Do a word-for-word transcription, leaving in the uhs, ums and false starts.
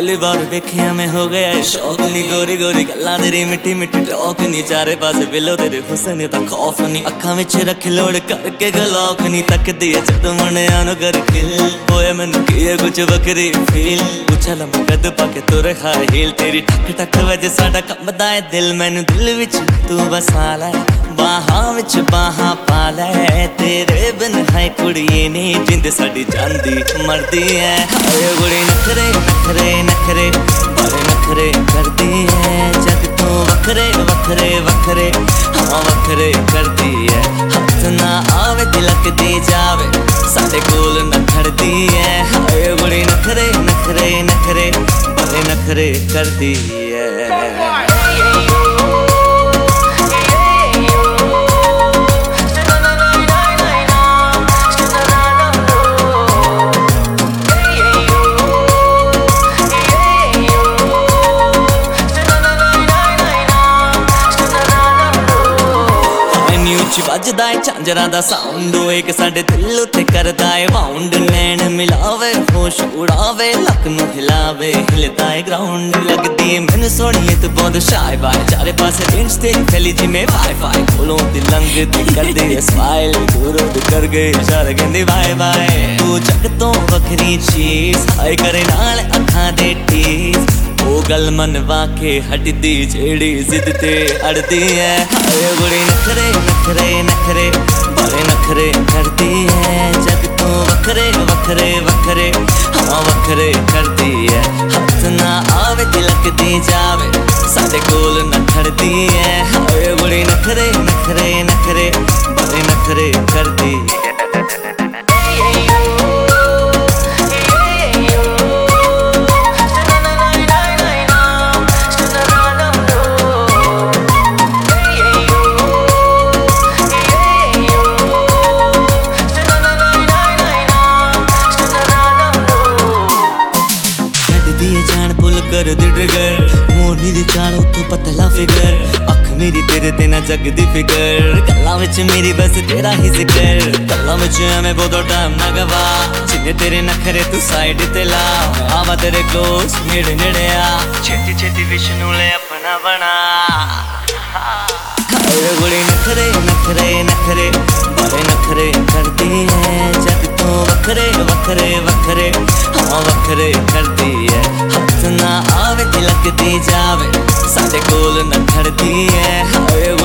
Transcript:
पहली बार देखिया मैं हो गया शौक नी गोरी गोरी गल्लां तेरी मिट्टी मिट्टी टॉक नी चारे पासे बिलो तेरे हुस्न दा खौफ नी अखां विच रख लोड़ करके गलौक नी तकदी है जद मुंडियां नूं कर किल होए मैनूं की है कुछ वखरी फील उछल कद पाके तुर हाई हील तेरी ठक ठक वज साडा कंबदा है दिल मैनूं दिल विच तू बसा लै बाहां विच बाहां पा लै तेरे बिन है कुड़िए नी जिंद साडी जांदी मरदी है हाय कुड़ी नखरे नखरे नखरे बड़े नखरे करदी है जग तो वखरे वखरे वखरे हाँ वखरे करदी है हाथ ना आवे तिलक दी जावे साडे कोल न खड़दी है हाय कुड़ी नखरे नखरे नखरे बड़े नखरे करदी है बजदा है झांजरा दा साउंड एक साडे दिल उत्ते करदा है बाउंड नैन मिलावे होश उड़ावे लक नूं हिलावे हिलदा है ग्राउंड लगदी है मैनूं सोहणीए तू बहुत शाय बाय चारे पासे इंच तेरी फैली जिवें वाई फाई कोलों दी लंघदी करदे स्माइल दूरों दी कर गए इशारे कहंदी बाय बाय तू जग तों वखरी चीज हाय करे नाल अखां दे टीस ओ गल मनवा के हटदी जेड़ी जिद ते अड़दी है हाय कुड़ी नखरे नखरे नखरे बड़े नखरे करदी है जग तो वखरे वखरे वखरे हाँ वखरे करदी है हाथ ना आवे तिलक दी जावे साडे कोल न खड़दी है हाय कुड़ी नखरे नखरे नखरे बड़े नखरे करदी है कर दी ट्रिगर मोरनी दी चालों तू पतला फिगर अख मेरी तेरे ते ना जगदी फिगर गल्लां विच मेरी बस तेरा ही जिक्र गल्लां विच मैं बहुत टाइम ना गवा जिन्ने तेरे नखरे तू साइड ते ला आवा तेरे क्लोज नेड़े नेड़े आ छेती छेती विष्णु ले अपना बना हाय कुड़ी नखरे नखरे नखरे बड़े नखरे करदी है जग तो वखरे वखरे वखरे हाँ वखरे करदी है हाथ ना आवे तिलक दी जावे साडे कोल न खड़दी है हाय